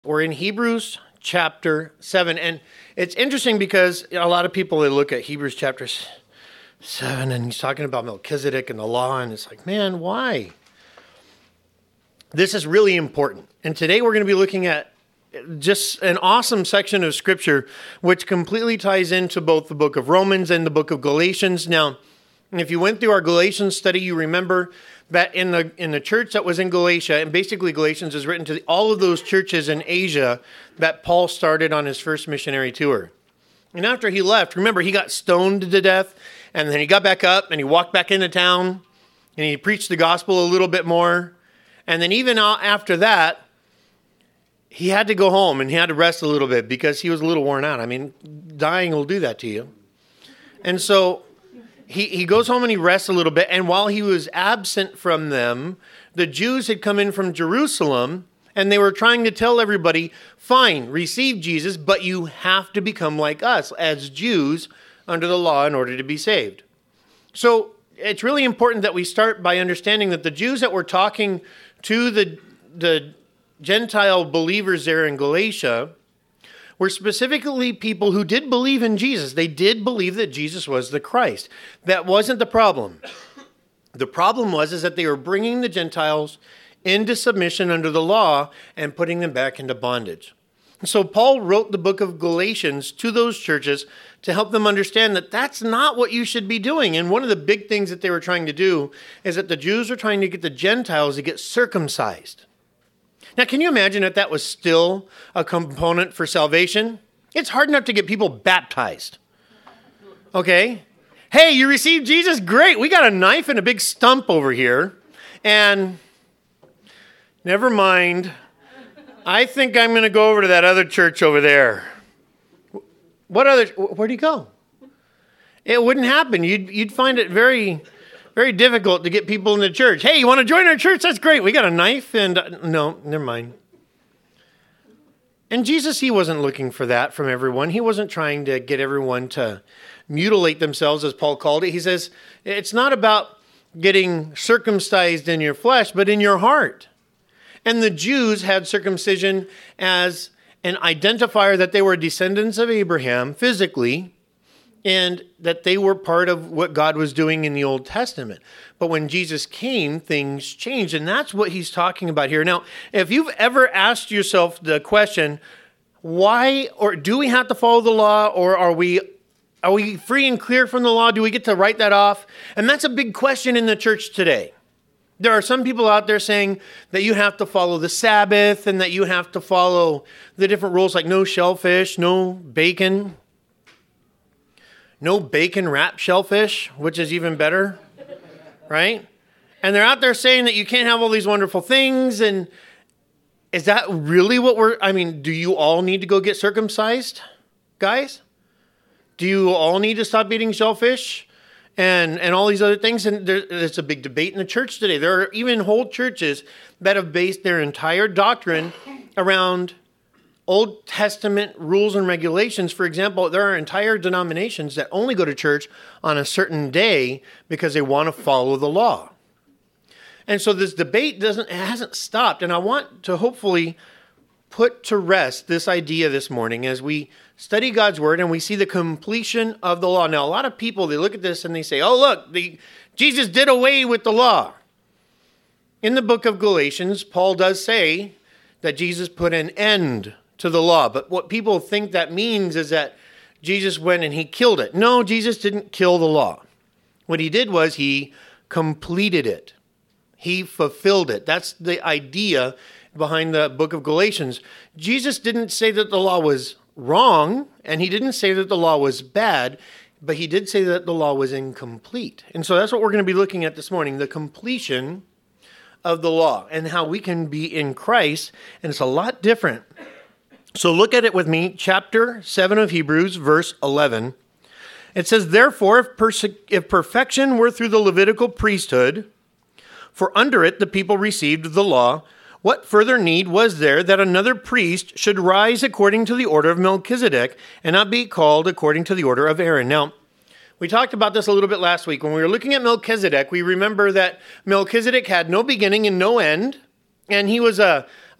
We're in Hebrews chapter 7, and it's interesting because a lot of people, they look at Hebrews chapter 7, and he's talking about Melchizedek and the law, and it's like, man, why? This is really important, and today we're going to be looking at just an awesome section of Scripture, which completely ties into both the book of Romans and the book of Galatians. Now, if you went through our Galatians study, you remember that in the church that was in Galatia, and basically Galatians is written to all of those churches in Asia that Paul started on his first missionary tour. And after he left, remember, he got stoned to death, and then he got back up, and he walked back into town, and he preached the gospel a little bit more. And then even after that, he had to go home, and he had to rest a little bit because he was a little worn out. I mean, dying will do that to you. And so He goes home and he rests a little bit. And while he was absent from them, the Jews had come in from Jerusalem and they were trying to tell everybody, fine, receive Jesus, but you have to become like us as Jews under the law in order to be saved. So it's really important that we start by understanding that the Jews that were talking to the Gentile believers there in Galatia were specifically people who did believe in Jesus. They did believe that Jesus was the Christ. That wasn't the problem. The problem was that they were bringing the Gentiles into submission under the law and putting them back into bondage. And so Paul wrote the book of Galatians to those churches to help them understand that that's not what you should be doing. And one of the big things that they were trying to do is that the Jews were trying to get the Gentiles to get circumcised. Now, can you imagine if that was still a component for salvation? It's hard enough to get people baptized. Okay? Hey, you received Jesus? Great. We got a knife and a big stump over here. And never mind. I think I'm going to go over to that other church over there. Where'd he go? It wouldn't happen. You'd find it very difficult to get people in the church. Hey, you want to join our church? That's great. We got a knife and no, never mind. And Jesus, he wasn't looking for that from everyone. He wasn't trying to get everyone to mutilate themselves, as Paul called it. He says, it's not about getting circumcised in your flesh, but in your heart. And the Jews had circumcision as an identifier that they were descendants of Abraham physically, and that they were part of what God was doing in the Old Testament. But when Jesus came, things changed, and that's what he's talking about here. Now, if you've ever asked yourself the question, why, or do we have to follow the law, or are we free and clear from the law? Do we get to write that off? And that's a big question in the church today. There are some people out there saying that you have to follow the Sabbath, and that you have to follow the different rules like no shellfish, no bacon, no bacon-wrapped shellfish, which is even better, right? And they're out there saying that you can't have all these wonderful things. And is that really what do you all need to go get circumcised, guys? Do you all need to stop eating shellfish and all these other things? And there's a big debate in the church today. There are even whole churches that have based their entire doctrine around Old Testament rules and regulations. For example, there are entire denominations that only go to church on a certain day because they want to follow the law. And so this debate hasn't stopped. And I want to hopefully put to rest this idea this morning as we study God's word and we see the completion of the law. Now, a lot of people, they look at this and they say, oh, look, Jesus did away with the law. In the book of Galatians, Paul does say that Jesus put an end to the law. But what people think that means is that Jesus went and he killed it. No, Jesus didn't kill the law. What he did was he completed it. He fulfilled it. That's the idea behind the book of Galatians. Jesus didn't say that the law was wrong, and he didn't say that the law was bad, but he did say that the law was incomplete. And so that's what we're going to be looking at this morning, the completion of the law and how we can be in Christ. And it's a lot different. So look at it with me, chapter 7 of Hebrews, verse 11. It says, therefore, if perfection were through the Levitical priesthood, for under it the people received the law, what further need was there that another priest should rise according to the order of Melchizedek and not be called according to the order of Aaron? Now, we talked about this a little bit last week. When we were looking at Melchizedek, we remember that Melchizedek had no beginning and no end, and he was a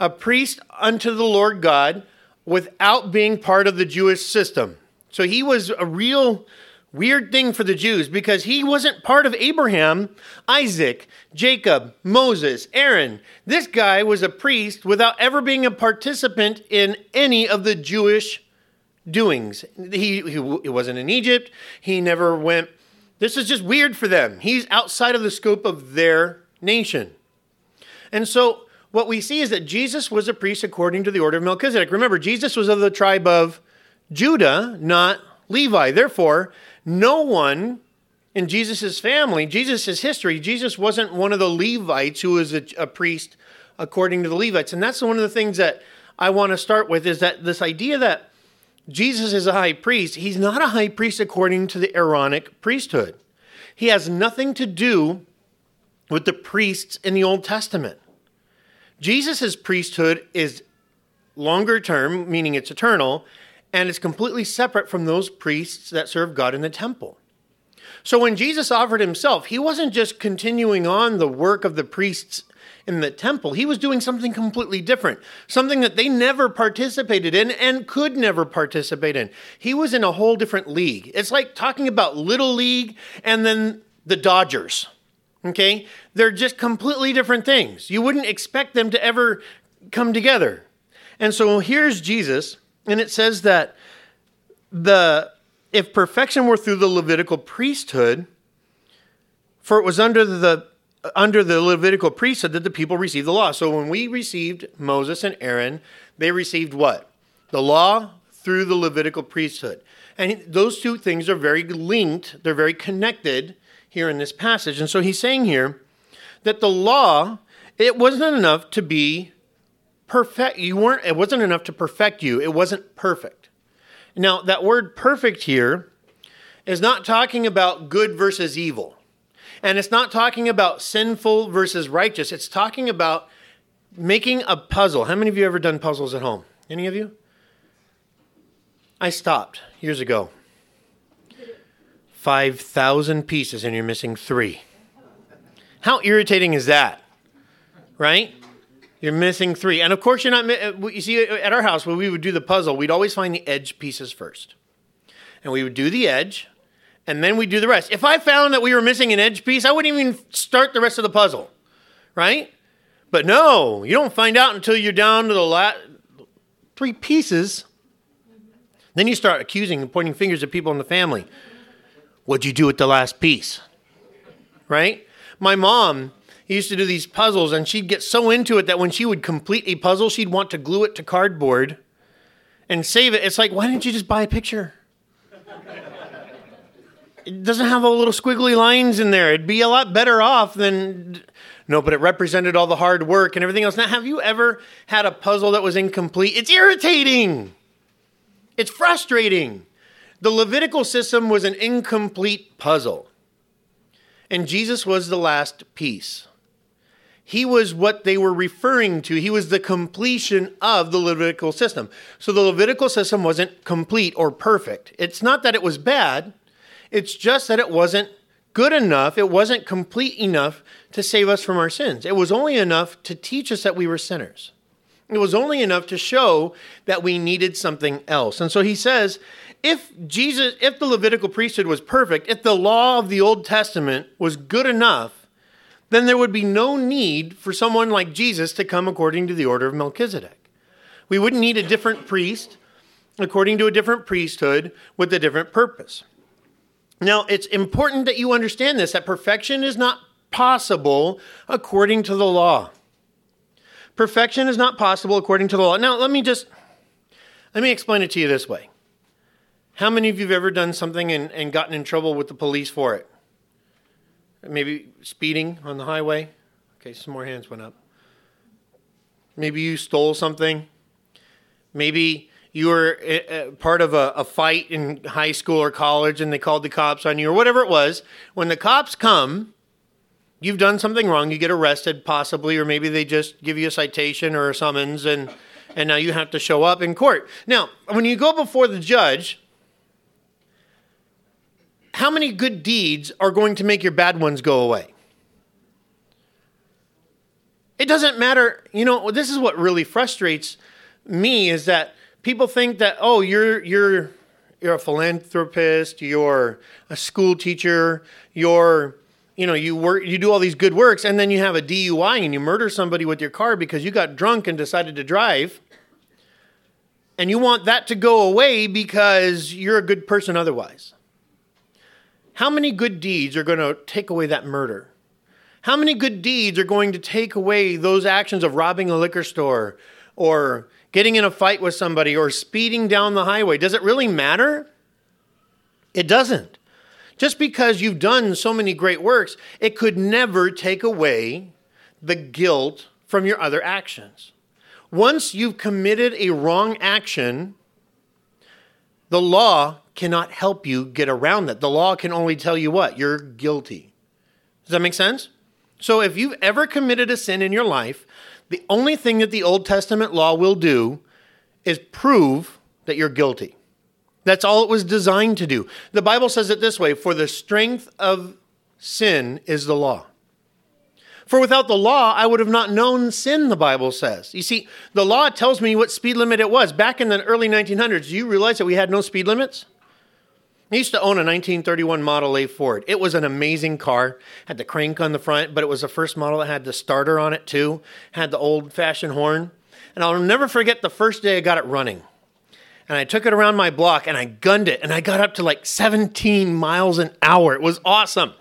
a priest unto the Lord God without being part of the Jewish system. So he was a real weird thing for the Jews because he wasn't part of Abraham, Isaac, Jacob, Moses, Aaron. This guy was a priest without ever being a participant in any of the Jewish doings. He wasn't in Egypt. He never went. This is just weird for them. He's outside of the scope of their nation. And so what we see is that Jesus was a priest according to the order of Melchizedek. Remember, Jesus was of the tribe of Judah, not Levi. Therefore, no one in Jesus' family, Jesus' history, Jesus wasn't one of the Levites who was a priest according to the Levites. And that's one of the things that I want to start with is that this idea that Jesus is a high priest, he's not a high priest according to the Aaronic priesthood. He has nothing to do with the priests in the Old Testament. Jesus' priesthood is longer term, meaning it's eternal, and it's completely separate from those priests that serve God in the temple. So when Jesus offered himself, he wasn't just continuing on the work of the priests in the temple. He was doing something completely different, something that they never participated in and could never participate in. He was in a whole different league. It's like talking about Little League and then the Dodgers, okay? They're just completely different things. You wouldn't expect them to ever come together. And so here's Jesus, and it says that if perfection were through the Levitical priesthood, for it was under the Levitical priesthood that the people received the law. So when we received Moses and Aaron, they received what? The law through the Levitical priesthood. And those two things are very linked. They're very connected here in this passage. And so he's saying here that the law, it wasn't enough to be perfect. It wasn't enough to perfect you. It wasn't perfect. Now, that word perfect here is not talking about good versus evil. And it's not talking about sinful versus righteous. It's talking about making a puzzle. How many of you ever done puzzles at home? Any of you? I stopped years ago. 5,000 pieces and you're missing 3. How irritating is that? Right? You're missing 3. And of course, you're not. You see, at our house, when we would do the puzzle, we'd always find the edge pieces first. And we would do the edge, and then we'd do the rest. If I found that we were missing an edge piece, I wouldn't even start the rest of the puzzle. Right? But no, you don't find out until you're down to the last 3 pieces. Then you start accusing and pointing fingers at people in the family. What'd you do with the last piece? Right? My mom used to do these puzzles, and she'd get so into it that when she would complete a puzzle, she'd want to glue it to cardboard and save it. It's like, why didn't you just buy a picture? It doesn't have all the little squiggly lines in there. It'd be a lot better off than... No, but it represented all the hard work and everything else. Now, have you ever had a puzzle that was incomplete? It's irritating. It's frustrating. The Levitical system was an incomplete puzzle. And Jesus was the last piece. He was what they were referring to. He was the completion of the Levitical system. So the Levitical system wasn't complete or perfect. It's not that it was bad. It's just that it wasn't good enough. It wasn't complete enough to save us from our sins. It was only enough to teach us that we were sinners. It was only enough to show that we needed something else. And so he says, if the Levitical priesthood was perfect, if the law of the Old Testament was good enough, then there would be no need for someone like Jesus to come according to the order of Melchizedek. We wouldn't need a different priest according to a different priesthood with a different purpose. Now, it's important that you understand this, that perfection is not possible according to the law. Perfection is not possible according to the law. Now, let me explain it to you this way. How many of you have ever done something and gotten in trouble with the police for it? Maybe speeding on the highway? Okay, some more hands went up. Maybe you stole something. Maybe you were part of a fight in high school or college and they called the cops on you or whatever it was. When the cops come, you've done something wrong. You get arrested possibly, or maybe they just give you a citation or a summons and now you have to show up in court. Now, when you go before the judge, how many good deeds are going to make your bad ones go away? It doesn't matter. This is what really frustrates me is that people think that, oh, you're a philanthropist, you're a school teacher, you do all these good works, and then you have a DUI and you murder somebody with your car because you got drunk and decided to drive. And you want that to go away because you're a good person otherwise. How many good deeds are going to take away that murder? How many good deeds are going to take away those actions of robbing a liquor store or getting in a fight with somebody or speeding down the highway? Does it really matter? It doesn't. Just because you've done so many great works, it could never take away the guilt from your other actions. Once you've committed a wrong action, the law cannot help you get around that. The law can only tell you what? You're guilty. Does that make sense? So if you've ever committed a sin in your life, the only thing that the Old Testament law will do is prove that you're guilty. That's all it was designed to do. The Bible says it this way, for the strength of sin is the law. For without the law, I would have not known sin, the Bible says. You see, the law tells me what speed limit it was. Back in the early 1900s, do you realize that we had no speed limits? I used to own a 1931 Model A Ford. It was an amazing car. Had the crank on the front, but it was the first model that had the starter on it too. Had the old-fashioned horn. And I'll never forget the first day I got it running. And I took it around my block and I gunned it. And I got up to like 17 miles an hour. It was awesome.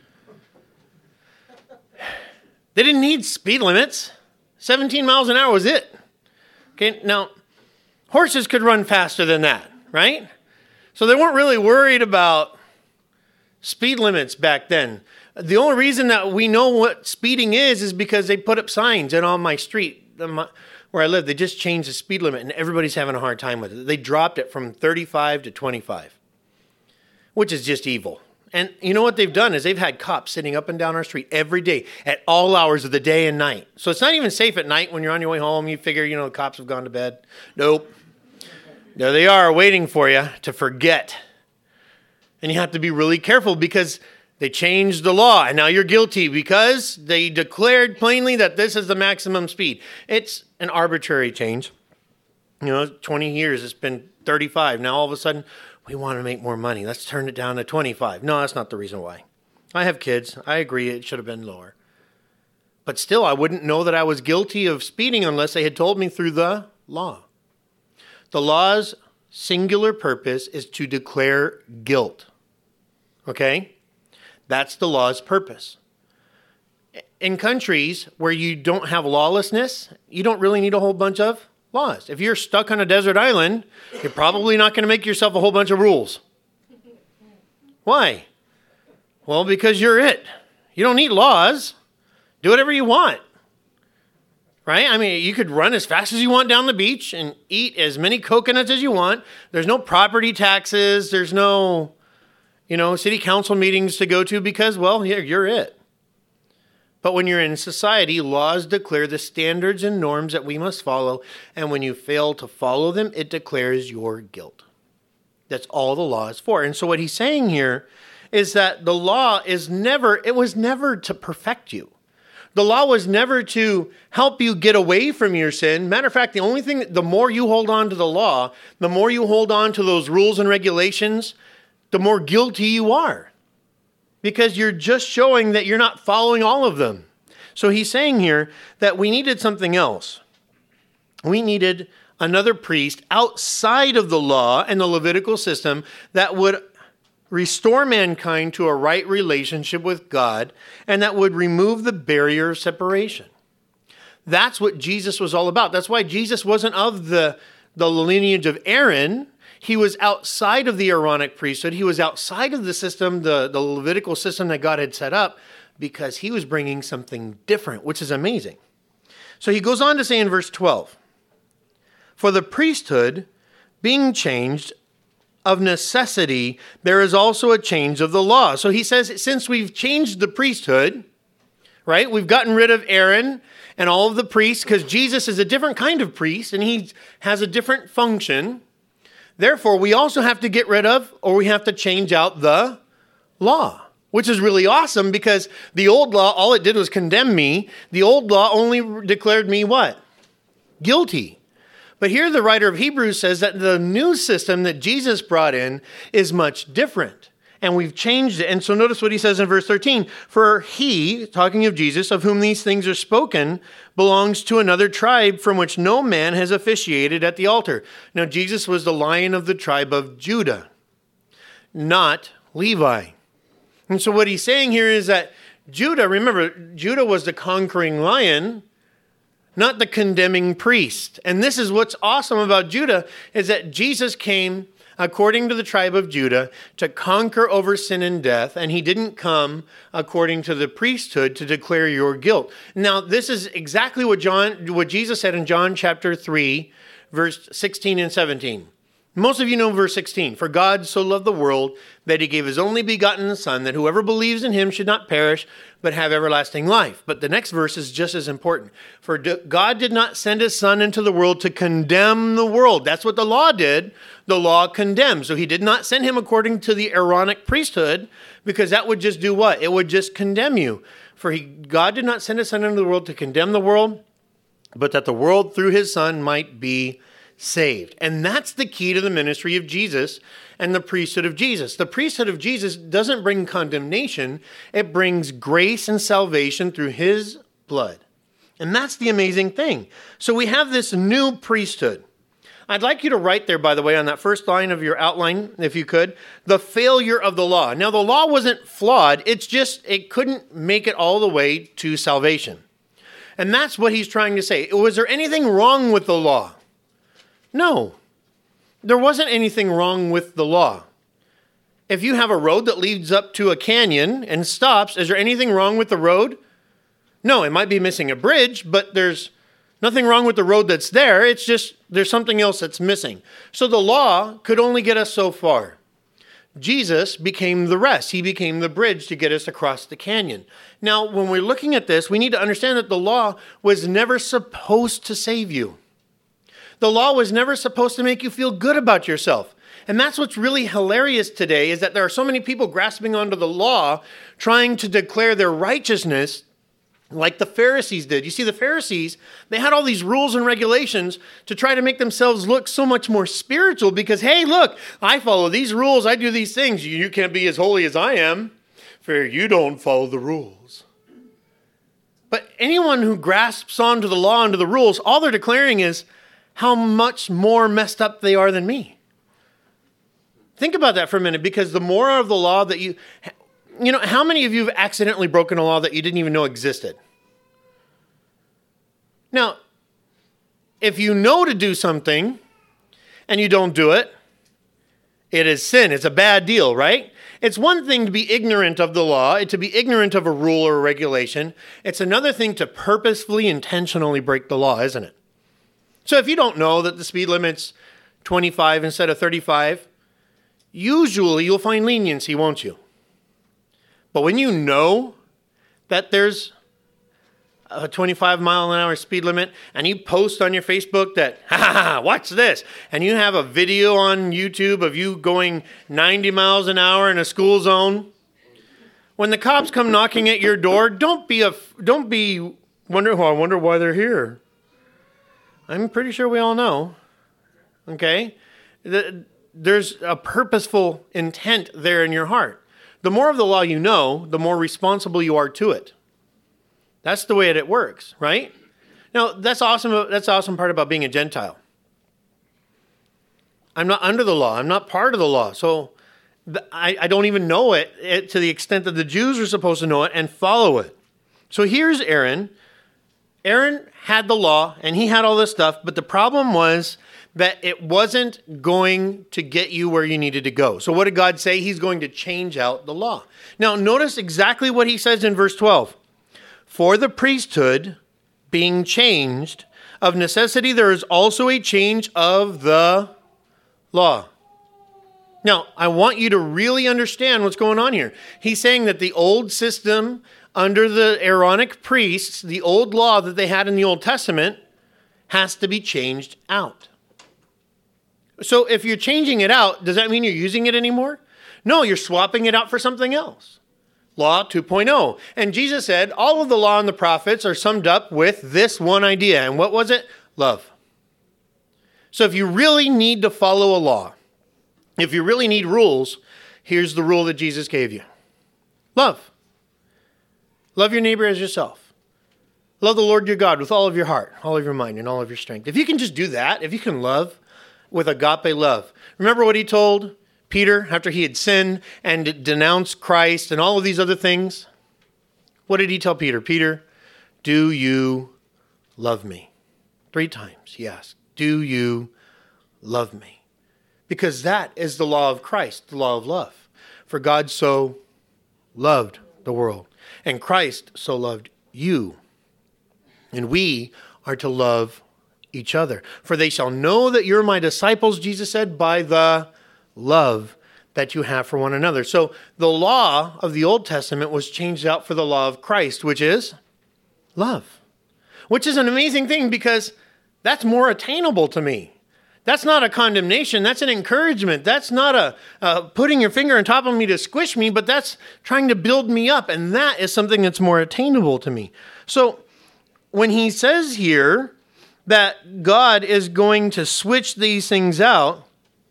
They didn't need speed limits. 17 miles an hour was it. Okay, now, horses could run faster than that, right? So they weren't really worried about speed limits back then. The only reason that we know what speeding is because they put up signs and on my street where I live. They just changed the speed limit and everybody's having a hard time with it. They dropped it from 35 to 25, which is just evil. And you know what they've done is they've had cops sitting up and down our street every day at all hours of the day and night. So it's not even safe at night when you're on your way home. You figure, the cops have gone to bed. Nope. There they are waiting for you to forget. And you have to be really careful because they changed the law and now you're guilty because they declared plainly that this is the maximum speed. It's an arbitrary change. 20 years, it's been 35. Now all of a sudden, we want to make more money. Let's turn it down to 25. No, that's not the reason why. I have kids. I agree it should have been lower. But still, I wouldn't know that I was guilty of speeding unless they had told me through the law. The law's singular purpose is to declare guilt. Okay? That's the law's purpose. In countries where you don't have lawlessness, you don't really need a whole bunch of laws. If you're stuck on a desert island, you're probably not going to make yourself a whole bunch of rules. Why? Well, because you're it. You don't need laws. Do whatever you want. Right? I mean, you could run as fast as you want down the beach and eat as many coconuts as you want. There's no property taxes. There's no, city council meetings to go to because, well, you're it. But when you're in society, laws declare the standards and norms that we must follow. And when you fail to follow them, it declares your guilt. That's all the law is for. And so what he's saying here is that the law was never to perfect you. The law was never to help you get away from your sin. Matter of fact, the more you hold on to the law, the more you hold on to those rules and regulations, the more guilty you are. Because you're just showing that you're not following all of them. So he's saying here that we needed something else. We needed another priest outside of the law and the Levitical system that would restore mankind to a right relationship with God, and that would remove the barrier of separation. That's what Jesus was all about. That's why Jesus wasn't of the lineage of Aaron. He was outside of the Aaronic priesthood. He was outside of the system, the Levitical system that God had set up, because he was bringing something different, which is amazing. So he goes on to say in verse 12, for the priesthood being changed, of necessity, there is also a change of the law. So he says, since we've changed the priesthood, right? We've gotten rid of Aaron and all of the priests because Jesus is a different kind of priest and he has a different function. Therefore, we also have to get rid of, or we have to change out the law. which is really awesome because the old law, all it did was condemn me. The old law only declared me what? Guilty. But here the writer of Hebrews says that the new system that Jesus brought in is much different. And we've changed it. And so notice what he says in verse 13. For he, talking of Jesus, of whom these things are spoken, belongs to another tribe from which no man has officiated at the altar. Now Jesus was the Lion of the tribe of Judah, not Levi. And so what he's saying here is that Judah, remember, Judah was the conquering lion, not the condemning priest. And this is what's awesome about Judah, is that Jesus came according to the tribe of Judah to conquer over sin and death, and he didn't come according to the priesthood to declare your guilt. Now, this is exactly what Jesus said in John chapter 3, verse 16 and 17. Most of you know verse 16. For God so loved the world that he gave his only begotten Son, that whoever believes in him should not perish, but have everlasting life. But the next verse is just as important. For God did not send his Son into the world to condemn the world. That's what the law did. The law condemned. So he did not send him according to the Aaronic priesthood, because that would just do what? It would just condemn you. For God did not send his Son into the world to condemn the world, but that the world through his Son might be saved. And that's the key to the ministry of Jesus and the priesthood of Jesus. The priesthood of Jesus doesn't bring condemnation. It brings grace and salvation through his blood. And that's the amazing thing. So we have this new priesthood. I'd like you to write there, by the way, on that first line of your outline, if you could, the failure of the law. Now, the law wasn't flawed. It's just, it couldn't make it all the way to salvation. And that's what he's trying to say. Was there anything wrong with the law? No, there wasn't anything wrong with the law. If you have a road that leads up to a canyon and stops, is there anything wrong with the road? No, it might be missing a bridge, but there's nothing wrong with the road that's there. It's just there's something else that's missing. So the law could only get us so far. Jesus became the rest. He became the bridge to get us across the canyon. Now, when we're looking at this, we need to understand that the law was never supposed to save you. The law was never supposed to make you feel good about yourself. And that's what's really hilarious today, is that there are so many people grasping onto the law, trying to declare their righteousness like the Pharisees did. You see, the Pharisees, they had all these rules and regulations to try to make themselves look so much more spiritual because, hey, look, I follow these rules. I do these things. You can't be as holy as I am, for you don't follow the rules. But anyone who grasps onto the law and to the rules, all they're declaring is how much more messed up they are than me. Think about that for a minute, because the more of the law that you know, how many of you have accidentally broken a law that you didn't even know existed? Now, if you know to do something and you don't do it, it is sin. It's a bad deal, right? It's one thing to be ignorant of the law, to be ignorant of a rule or a regulation. It's another thing to purposefully, intentionally break the law, isn't it? So if you don't know that the speed limit's 25 instead of 35, usually you'll find leniency, won't you? But when you know that there's a 25 mile an hour speed limit and you post on your Facebook that, watch this, and you have a video on YouTube of you going 90 miles an hour in a school zone, when the cops come knocking at your door, don't be wondering, I wonder why they're here. I'm pretty sure we all know, okay? There's a purposeful intent there in your heart. The more of the law you know, the more responsible you are to it. That's the way it works, right? Now, that's awesome. That's the awesome part about being a Gentile. I'm not under the law. I'm not part of the law. So I don't even know it to the extent that the Jews are supposed to know it and follow it. So here's Aaron. Aaron had the law and he had all this stuff, but the problem was that it wasn't going to get you where you needed to go. So what did God say? He's going to change out the law. Now, notice exactly what he says in verse 12. For the priesthood being changed, of necessity there is also a change of the law. Now, I want you to really understand what's going on here. He's saying that the old system under the Aaronic priests, the old law that they had in the Old Testament, has to be changed out. So if you're changing it out, does that mean you're using it anymore? No, you're swapping it out for something else. Law 2.0. And Jesus said, all of the law and the prophets are summed up with this one idea. And what was it? Love. So if you really need to follow a law, if you really need rules, here's the rule that Jesus gave you. Love. Love your neighbor as yourself. Love the Lord your God with all of your heart, all of your mind, and all of your strength. If you can just do that, if you can love with agape love. Remember what he told Peter after he had sinned and denounced Christ and all of these other things? What did he tell Peter? Peter, do you love me? 3 times he asked, do you love me? Because that is the law of Christ, the law of love. For God so loved the world, and Christ so loved you. And we are to love each other. For they shall know that you're my disciples, Jesus said, by the love that you have for one another. So the law of the Old Testament was changed out for the law of Christ, which is love. Which is an amazing thing because that's more attainable to me. That's not a condemnation. That's an encouragement. That's not a putting your finger on top of me to squish me, but that's trying to build me up. And that is something that's more attainable to me. So when he says here that God is going to switch these things out,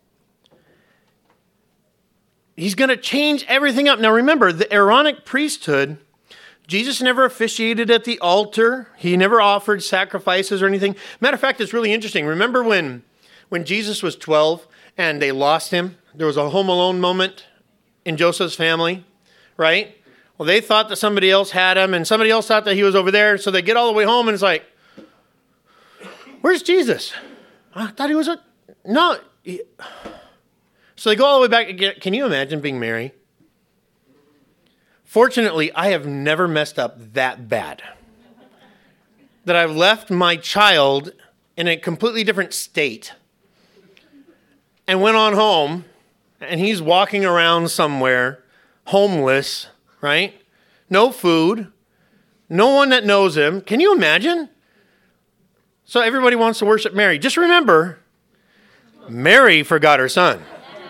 he's going to change everything up. Now remember, the Aaronic priesthood, Jesus never officiated at the altar. He never offered sacrifices or anything. Matter of fact, it's really interesting. Remember when Jesus was 12 and they lost him? There was a home alone moment in Joseph's family, right? Well, they thought that somebody else had him and somebody else thought that he was over there. So they get all the way home and it's like, where's Jesus? I thought he was no. So they go all the way back again. Can you imagine being Mary? Fortunately, I have never messed up that bad. That I've left my child in a completely different state and went on home and he's walking around somewhere, homeless, right? No food, no one that knows him. Can you imagine? So everybody wants to worship Mary. Just remember, Mary forgot her son.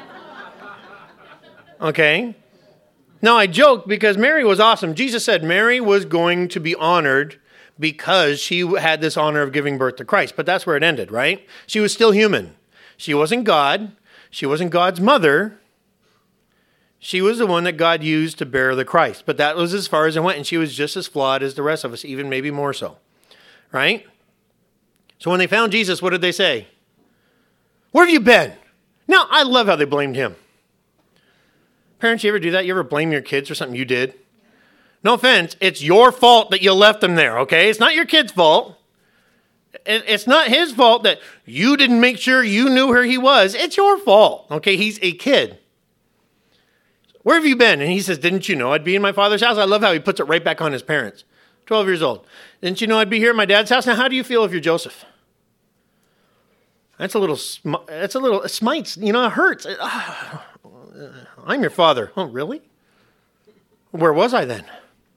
Okay? Now, I joke because Mary was awesome. Jesus said Mary was going to be honored because she had this honor of giving birth to Christ. But that's where it ended, right? She was still human. She wasn't God. She wasn't God's mother. She was the one that God used to bear the Christ. But that was as far as it went. And she was just as flawed as the rest of us, even maybe more so. Right? So when they found Jesus, what did they say? Where have you been? Now, I love how they blamed him. Parents, you ever do that? You ever blame your kids for something you did? No offense, it's your fault that you left them there, okay? It's not your kid's fault. It's not his fault that you didn't make sure you knew where he was. It's your fault, okay? He's a kid. Where have you been? And he says, didn't you know I'd be in my father's house? I love how he puts it right back on his parents. 12 years old. Didn't you know I'd be here at my dad's house? Now, how do you feel if you're Joseph? That's a little, it smites, it hurts. I'm your father. Oh, really? Where was I then?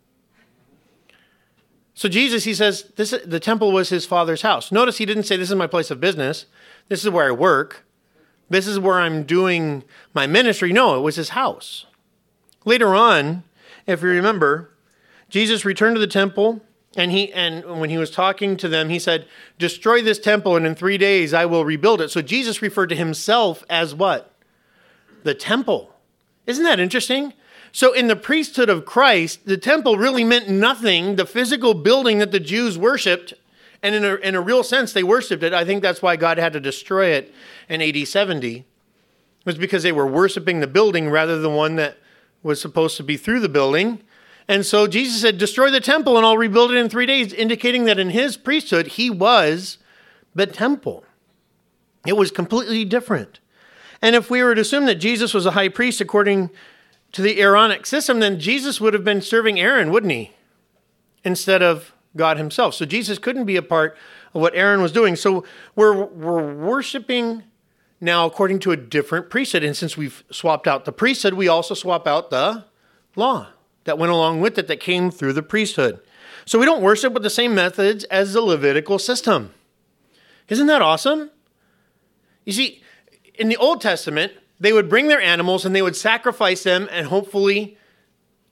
So Jesus, he says, the temple was his father's house. Notice he didn't say, this is my place of business. This is where I work. This is where I'm doing my ministry. No, it was his house. Later on, if you remember, Jesus returned to the temple, and when he was talking to them, he said, destroy this temple, and in 3 days I will rebuild it. So Jesus referred to himself as what? The temple. Isn't that interesting? So in the priesthood of Christ, the temple really meant nothing. The physical building that the Jews worshipped, and in a real sense, they worshipped it. I think that's why God had to destroy it in AD 70, was because they were worshiping the building rather than one that was supposed to be through the building. And so Jesus said, destroy the temple and I'll rebuild it in 3 days, indicating that in his priesthood, he was the temple. It was completely different. And if we were to assume that Jesus was a high priest according to the Aaronic system, then Jesus would have been serving Aaron, wouldn't he? Instead of God himself. So Jesus couldn't be a part of what Aaron was doing. So we're worshiping now according to a different priesthood. And since we've swapped out the priesthood, we also swap out the law that went along with it that came through the priesthood. So we don't worship with the same methods as the Levitical system. Isn't that awesome? You see, in the Old Testament, they would bring their animals and they would sacrifice them and hopefully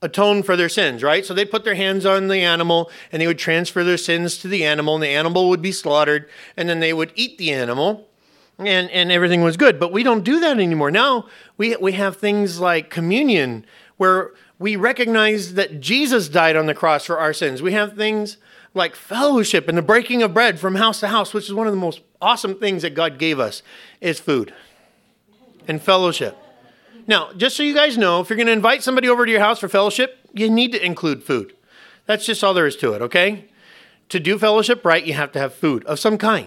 atone for their sins, right? So they put their hands on the animal and they would transfer their sins to the animal, and the animal would be slaughtered, and then they would eat the animal, and everything was good. But we don't do that anymore. Now we have things like communion, where we recognize that Jesus died on the cross for our sins. We have things like fellowship and the breaking of bread from house to house, which is one of the most awesome things that God gave us, is food and fellowship. Now, just so you guys know, if you're going to invite somebody over to your house for fellowship, you need to include food. That's just all there is to it, okay? To do fellowship right, you have to have food of some kind.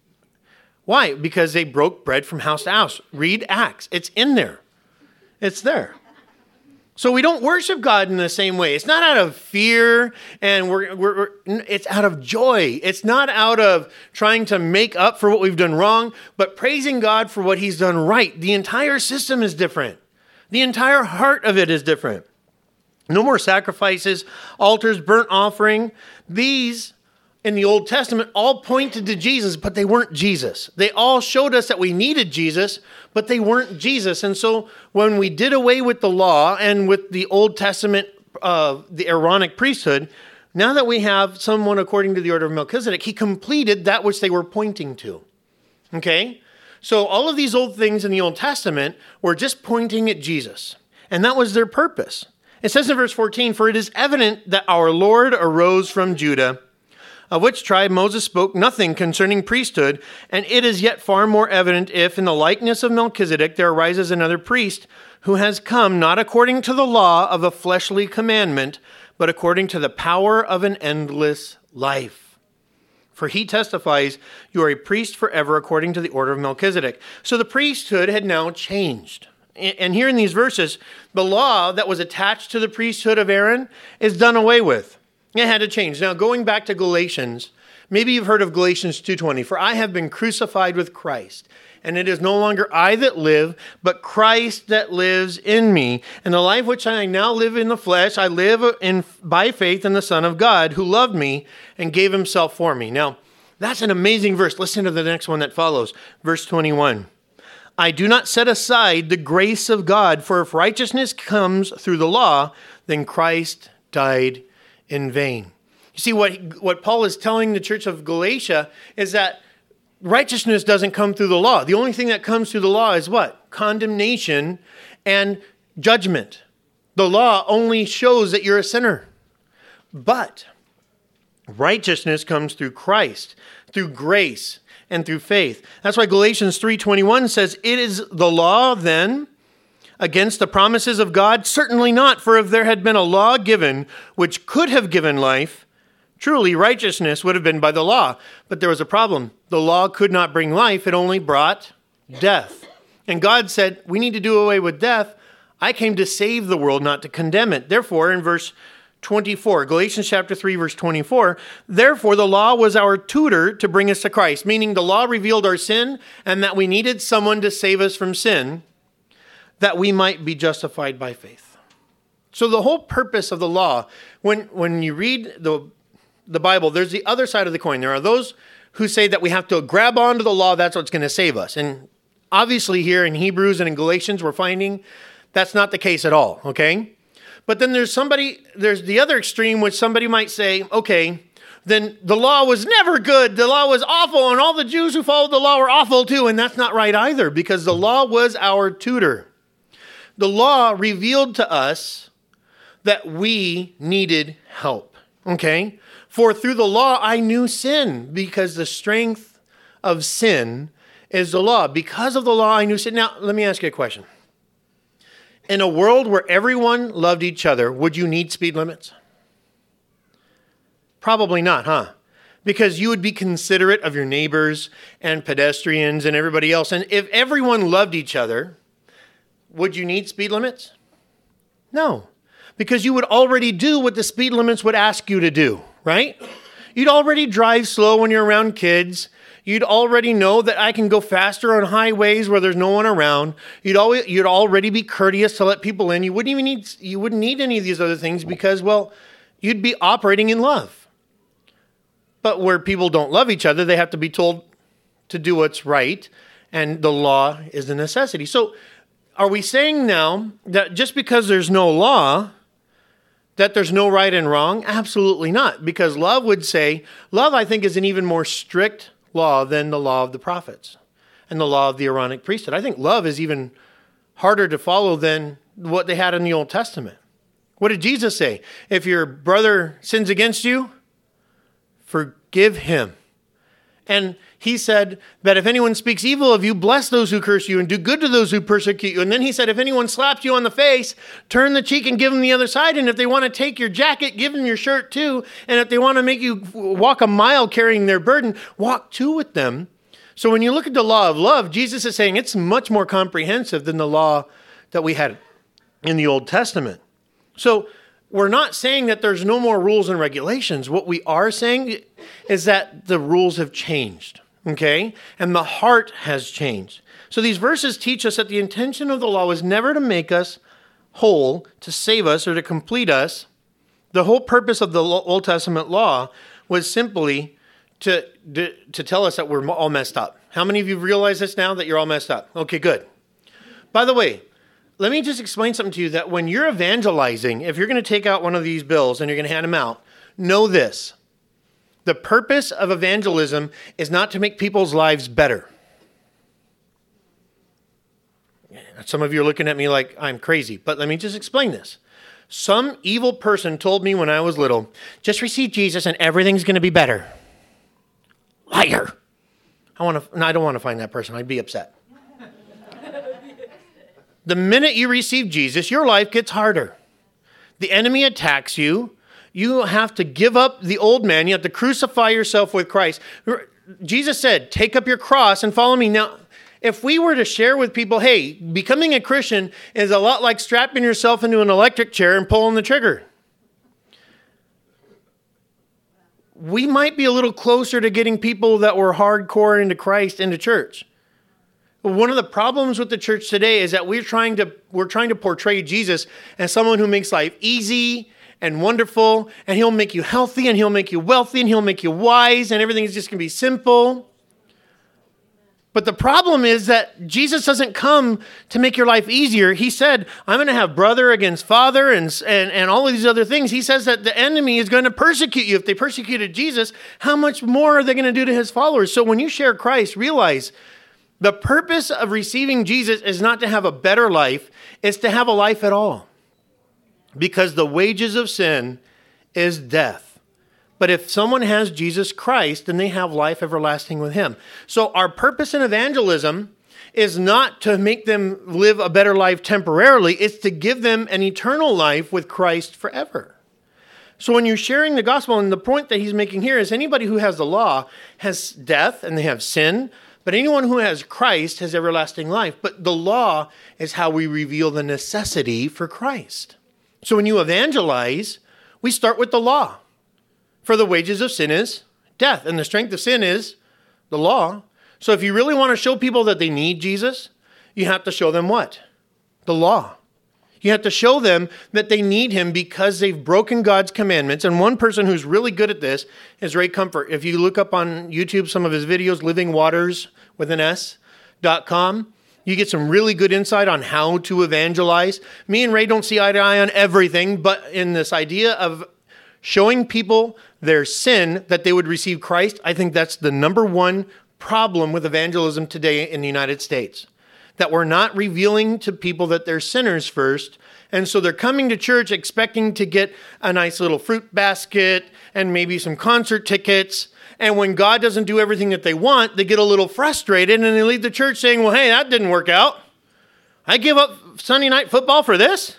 Why? Because they broke bread from house to house. Read Acts. It's in there. It's there. So we don't worship God in the same way. It's not out of fear, and it's out of joy. It's not out of trying to make up for what we've done wrong, but praising God for what he's done right. The entire system is different. The entire heart of it is different. No more sacrifices, altars, burnt offering. These in the Old Testament all pointed to Jesus, but they weren't Jesus. They all showed us that we needed Jesus, but they weren't Jesus. And so when we did away with the law and with the Old Testament, the Aaronic priesthood, now that we have someone according to the order of Melchizedek, he completed that which they were pointing to. Okay? So all of these old things in the Old Testament were just pointing at Jesus. And that was their purpose. It says in verse 14, "For it is evident that our Lord arose from Judah, of which tribe Moses spoke nothing concerning priesthood, and it is yet far more evident if, in the likeness of Melchizedek, there arises another priest who has come not according to the law of a fleshly commandment, but according to the power of an endless life. For he testifies, you are a priest forever according to the order of Melchizedek." So the priesthood had now changed. And here in these verses, the law that was attached to the priesthood of Aaron is done away with. It had to change. Now, going back to Galatians, maybe you've heard of Galatians 2:20. "For I have been crucified with Christ, and it is no longer I that live, but Christ that lives in me. And the life which I now live in the flesh, I live by faith in the Son of God, who loved me and gave himself for me." Now, that's an amazing verse. Listen to the next one that follows. Verse 21. "I do not set aside the grace of God, for if righteousness comes through the law, then Christ died in vain." You see, what Paul is telling the church of Galatia is that righteousness doesn't come through the law. The only thing that comes through the law is what? Condemnation and judgment. The law only shows that you're a sinner. But righteousness comes through Christ, through grace, and through faith. That's why Galatians 3:21 says, "It is the law then against the promises of God? Certainly not, for if there had been a law given which could have given life, truly righteousness would have been by the law." But there was a problem. The law could not bring life, it only brought death. And God said, we need to do away with death. I came to save the world, not to condemn it. Therefore, in verse 24, Galatians chapter 3, verse 24, "Therefore the law was our tutor to bring us to Christ," meaning the law revealed our sin and that we needed someone to save us from sin, that we might be justified by faith. So the whole purpose of the law, when you read the Bible, there's the other side of the coin. There are those who say that we have to grab onto the law, that's what's going to save us. And obviously here in Hebrews and in Galatians, we're finding that's not the case at all, okay? But then there's the other extreme, which somebody might say, okay, then the law was never good. The law was awful, and all the Jews who followed the law were awful too. And that's not right either, because the law was our tutor. The law revealed to us that we needed help, okay? "For through the law I knew sin, because the strength of sin is the law." Because of the law I knew sin. Now, let me ask you a question. In a world where everyone loved each other, would you need speed limits? Probably not, huh? Because you would be considerate of your neighbors and pedestrians and everybody else. And if everyone loved each other, would you need speed limits? No, because you would already do what the speed limits would ask you to do, right? You'd already drive slow when you're around kids. You'd already know that I can go faster on highways where there's no one around. You'd already be courteous to let people in. You wouldn't need any of these other things because, well, you'd be operating in love. But where people don't love each other, they have to be told to do what's right, and the law is a necessity. So are we saying now that just because there's no law, that there's no right and wrong? Absolutely not. Because love would say, love, I think, is an even more strict law than the law of the prophets and the law of the Aaronic priesthood. I think love is even harder to follow than what they had in the Old Testament. What did Jesus say? If your brother sins against you, forgive him. And he said that if anyone speaks evil of you, bless those who curse you and do good to those who persecute you. And then he said, if anyone slaps you on the face, turn the cheek and give them the other side. And if they want to take your jacket, give them your shirt too. And if they want to make you walk a mile carrying their burden, walk two with them. So when you look at the law of love, Jesus is saying it's much more comprehensive than the law that we had in the Old Testament. So we're not saying that there's no more rules and regulations. What we are saying is that the rules have changed, okay? And the heart has changed. So these verses teach us that the intention of the law was never to make us whole, to save us, or to complete us. The whole purpose of the Old Testament law was simply to tell us that we're all messed up. How many of you realize this now, that you're all messed up? Okay, good. By the way, let me just explain something to you, that when you're evangelizing, if you're going to take out one of these bills and you're going to hand them out, know this. The purpose of evangelism is not to make people's lives better. Some of you are looking at me like I'm crazy, but let me just explain this. Some evil person told me when I was little, just receive Jesus and everything's going to be better. Liar. I don't want to find that person. I'd be upset. The minute you receive Jesus, your life gets harder. The enemy attacks you. You have to give up the old man. You have to crucify yourself with Christ. Jesus said, take up your cross and follow me. Now, if we were to share with people, hey, becoming a Christian is a lot like strapping yourself into an electric chair and pulling the trigger. We might be a little closer to getting people that were hardcore into Christ into church. One of the problems with the church today is that we're trying to portray Jesus as someone who makes life easy and wonderful, and he'll make you healthy, and he'll make you wealthy, and he'll make you wise, and everything is just going to be simple. But the problem is that Jesus doesn't come to make your life easier. He said, I'm going to have brother against father and all of these other things. He says that the enemy is going to persecute you. If they persecuted Jesus, how much more are they going to do to his followers? So when you share Christ, realize the purpose of receiving Jesus is not to have a better life, it's to have a life at all. Because the wages of sin is death. But if someone has Jesus Christ, then they have life everlasting with him. So our purpose in evangelism is not to make them live a better life temporarily, it's to give them an eternal life with Christ forever. So when you're sharing the gospel, and the point that he's making here is anybody who has the law has death and they have sin, but anyone who has Christ has everlasting life. But the law is how we reveal the necessity for Christ. So when you evangelize, we start with the law. For the wages of sin is death, and the strength of sin is the law. So if you really want to show people that they need Jesus, you have to show them what? The law. You have to show them that they need him because they've broken God's commandments. And one person who's really good at this is Ray Comfort. If you look up on YouTube some of his videos, livingwaters.com, you get some really good insight on how to evangelize. Me and Ray don't see eye to eye on everything, but in this idea of showing people their sin, that they would receive Christ, I think that's the number one problem with evangelism today in the United States. That we're not revealing to people that they're sinners first. And so they're coming to church expecting to get a nice little fruit basket and maybe some concert tickets. And when God doesn't do everything that they want, they get a little frustrated and they leave the church saying, well, hey, that didn't work out. I give up Sunday night football for this?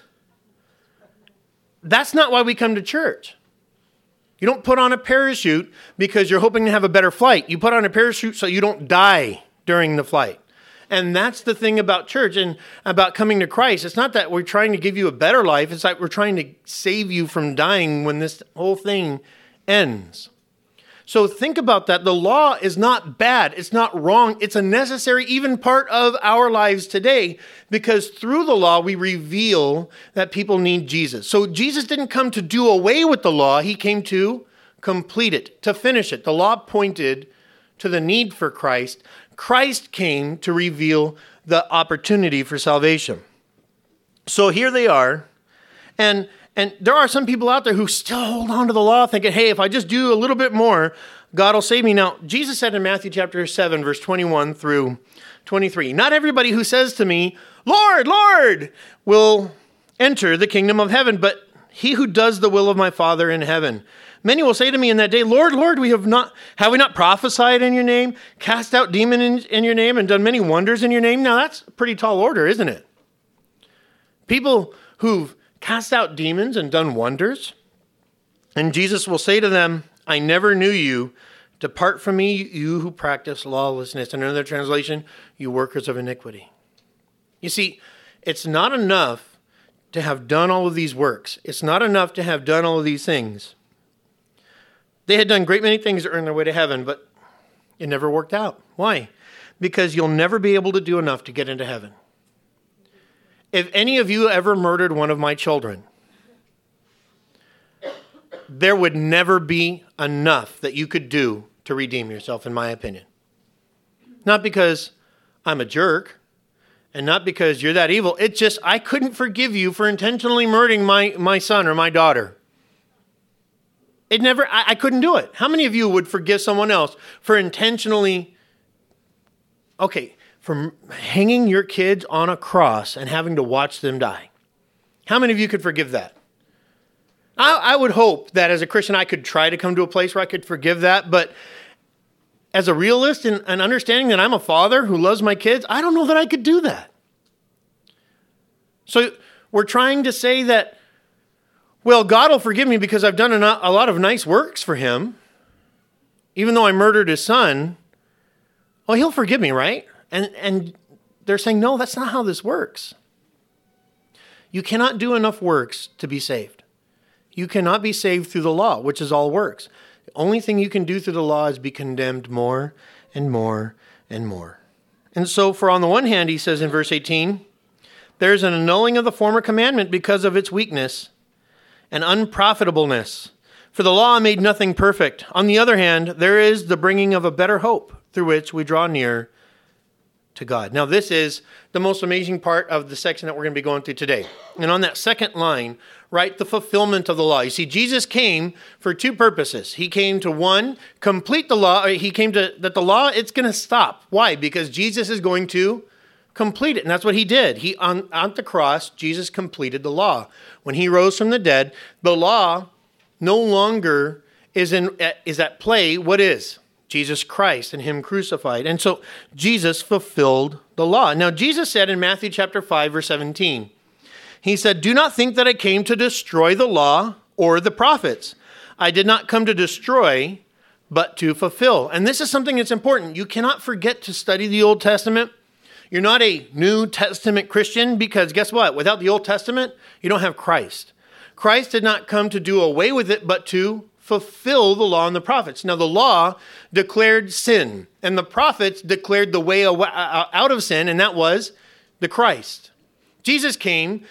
That's not why we come to church. You don't put on a parachute because you're hoping to have a better flight. You put on a parachute so you don't die during the flight. And that's the thing about church and about coming to Christ. It's not that we're trying to give you a better life. It's like we're trying to save you from dying when this whole thing ends. So think about that. The law is not bad. It's not wrong. It's a necessary even part of our lives today because through the law, we reveal that people need Jesus. So Jesus didn't come to do away with the law. He came to complete it, to finish it. The law pointed to the need for Christ. Christ came to reveal the opportunity for salvation. So here they are. And And there are some people out there who still hold on to the law thinking, hey, if I just do a little bit more, God will save me. Now, Jesus said in Matthew chapter 7, verse 21 through 23, not everybody who says to me, Lord, Lord, will enter the kingdom of heaven, but he who does the will of my Father in heaven. Many will say to me in that day, Lord, Lord, have we not prophesied in your name, cast out demons in your name, and done many wonders in your name? Now, that's a pretty tall order, isn't it? People who've cast out demons and done wonders, and Jesus will say to them, I never knew you. Depart from me, you who practice lawlessness. And another translation, you workers of iniquity. You see, it's not enough to have done all of these works. It's not enough to have done all of these things. They had done great many things to earn their way to heaven, but it never worked out. Why? Because you'll never be able to do enough to get into heaven. If any of you ever murdered one of my children, there would never be enough that you could do to redeem yourself, in my opinion. Not because I'm a jerk, and not because you're that evil. It's just I couldn't forgive you for intentionally murdering my son or my daughter. I couldn't do it. How many of you would forgive someone else for intentionally, for hanging your kids on a cross and having to watch them die? How many of you could forgive that? I would hope that as a Christian, I could try to come to a place where I could forgive that. But as a realist and understanding that I'm a father who loves my kids, I don't know that I could do that. So we're trying to say that, well, God will forgive me because I've done a lot of nice works for him. Even though I murdered his son, well, he'll forgive me, right? And they're saying, no, that's not how this works. You cannot do enough works to be saved. You cannot be saved through the law, which is all works. The only thing you can do through the law is be condemned more and more and more. And so, for on the one hand, he says in verse 18, there's an annulling of the former commandment because of its weakness and unprofitableness. For the law made nothing perfect. On the other hand, there is the bringing of a better hope through which we draw near to God. Now, this is the most amazing part of the section that we're going to be going through today. And on that second line, right, the fulfillment of the law. You see, Jesus came for two purposes. He came to, one, complete the law. He came to, that the law, it's going to stop. Why? Because Jesus is going to complete it. And that's what he did. On the cross, Jesus completed the law. When he rose from the dead, the law no longer is at play. What is? Jesus Christ and him crucified. And so Jesus fulfilled the law. Now, Jesus said in Matthew chapter 5, verse 17, he said, do not think that I came to destroy the law or the prophets. I did not come to destroy, but to fulfill. And this is something that's important. You cannot forget to study the Old Testament. You're not a New Testament Christian because guess what? Without the Old Testament, you don't have Christ. Christ did not come to do away with it, but to fulfill the law and the prophets. Now, the law declared sin, and the prophets declared the way out of sin, and that was the Christ. Jesus came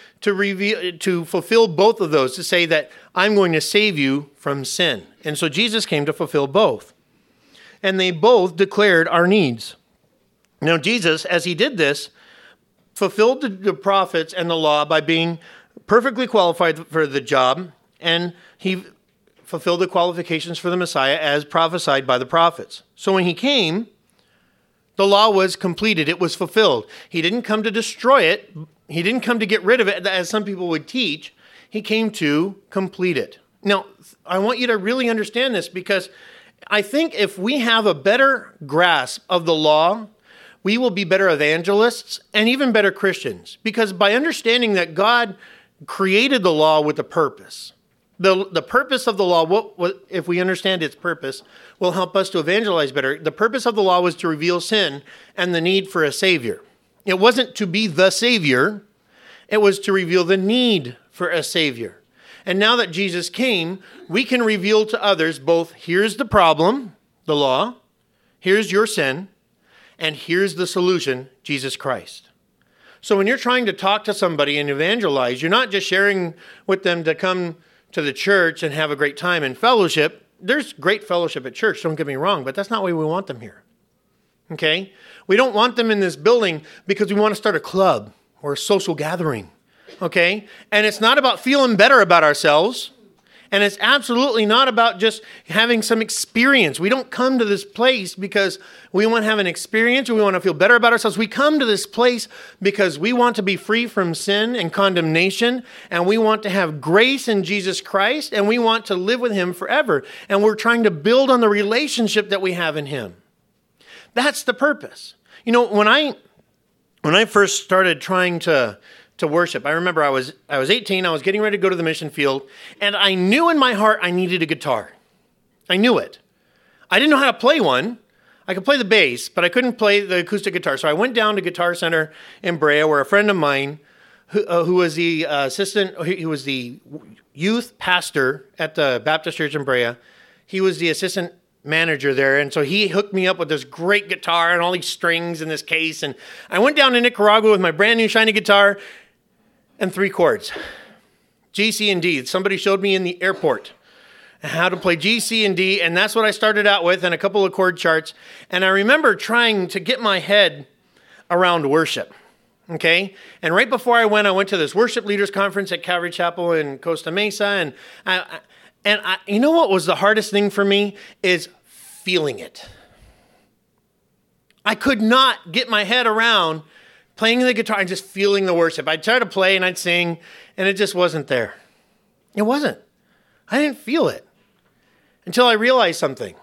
to fulfill both of those, to say that I'm going to save you from sin. And so Jesus came to fulfill both. And they both declared our needs. Now, Jesus, as he did this, fulfilled the prophets and the law by being perfectly qualified for the job, and he fulfilled the qualifications for the Messiah as prophesied by the prophets. So when he came, the law was completed. It was fulfilled. He didn't come to destroy it. He didn't come to get rid of it, as some people would teach. He came to complete it. Now, I want you to really understand this because I think if we have a better grasp of the law, we will be better evangelists and even better Christians. Because by understanding that God created the law with a purpose, the purpose of the law, what if we understand its purpose, will help us to evangelize better. The purpose of the law was to reveal sin and the need for a Savior. It wasn't to be the Savior. It was to reveal the need for a Savior. And now that Jesus came, we can reveal to others both, here's the problem, the law, here's your sin, and here's the solution, Jesus Christ. So when you're trying to talk to somebody and evangelize, you're not just sharing with them to come to the church and have a great time in fellowship. There's great fellowship at church, don't get me wrong, but that's not why we want them here. Okay? We don't want them in this building because we want to start a club or a social gathering okay? And it's not about feeling better about ourselves. And it's absolutely not about just having some experience. We don't come to this place because we want to have an experience or we want to feel better about ourselves. We come to this place because we want to be free from sin and condemnation, and we want to have grace in Jesus Christ, and we want to live with him forever. And we're trying to build on the relationship that we have in him. That's the purpose. You know, when I first started trying to worship, I remember I was 18, I was getting ready to go to the mission field, and I knew in my heart I needed a guitar. I knew it. I didn't know how to play one. I could play the bass, but I couldn't play the acoustic guitar. So I went down to Guitar Center in Brea, where a friend of mine, who was the he was the youth pastor at the Baptist Church in Brea, he was the assistant manager there. And so he hooked me up with this great guitar and all these strings in this case. And I went down to Nicaragua with my brand new shiny guitar and 3 chords, G, C, and D. Somebody showed me in the airport how to play G, C, and D. And that's what I started out with, and a couple of chord charts. And I remember trying to get my head around worship. Okay. And right before I went to this worship leaders conference at Calvary Chapel in Costa Mesa. And you know what was the hardest thing for me is feeling it. I could not get my head around playing the guitar and just feeling the worship. I'd try to play and I'd sing, and it just wasn't there. It wasn't. I didn't feel it until I realized something.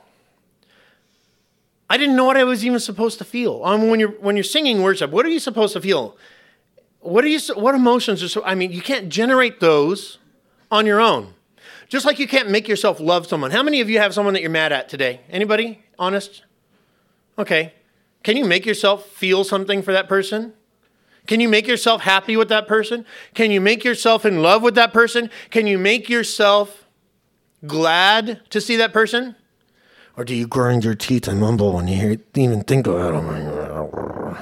I didn't know what I was even supposed to feel. When you're singing worship, what are you supposed to feel? What emotions are you can't generate those on your own. Just like you can't make yourself love someone. How many of you have someone that you're mad at today? Anybody? Honest? Okay. Can you make yourself feel something for that person? Can you make yourself happy with that person? Can you make yourself in love with that person? Can you make yourself glad to see that person? Or do you grind your teeth and mumble when you even think about them?